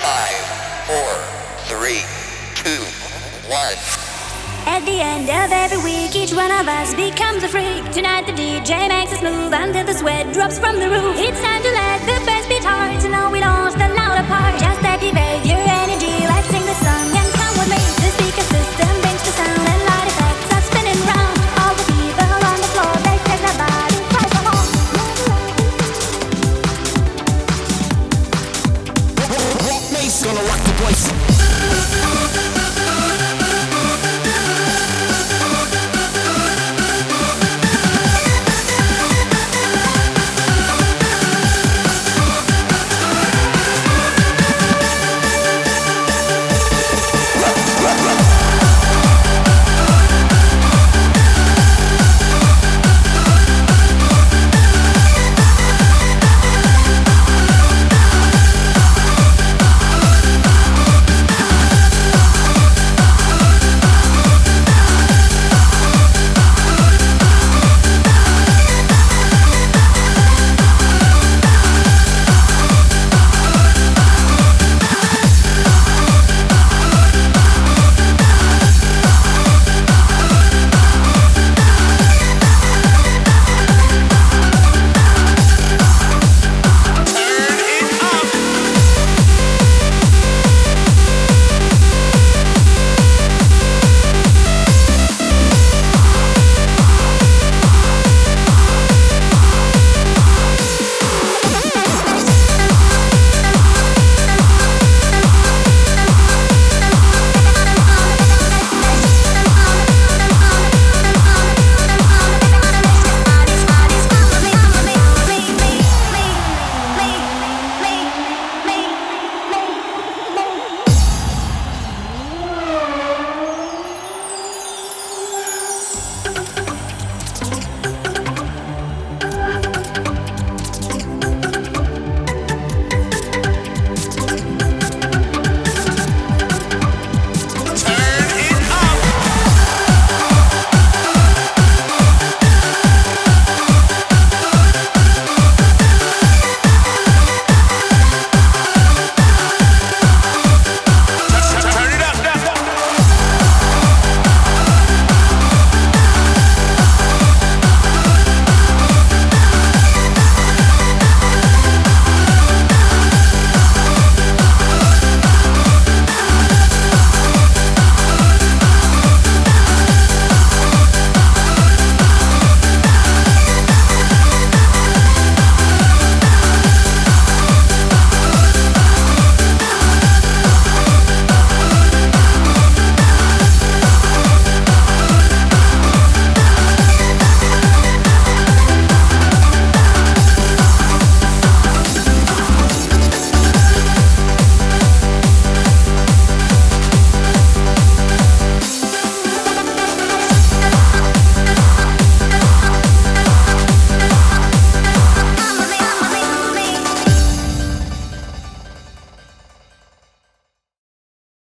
Five, four, three, two, one. At the end of every week, each one of us becomes a freak. Tonight the DJ makes us move until the sweat drops from the roof. It's time to let the bass beat hard, so now we lost the louder part. Just activate your energy, let's sing the song and come with me. The speaker system brings the sound and light effects are spinning round. All the people on the floor, they take their body, cry for more. Rock bass gonna rock the place.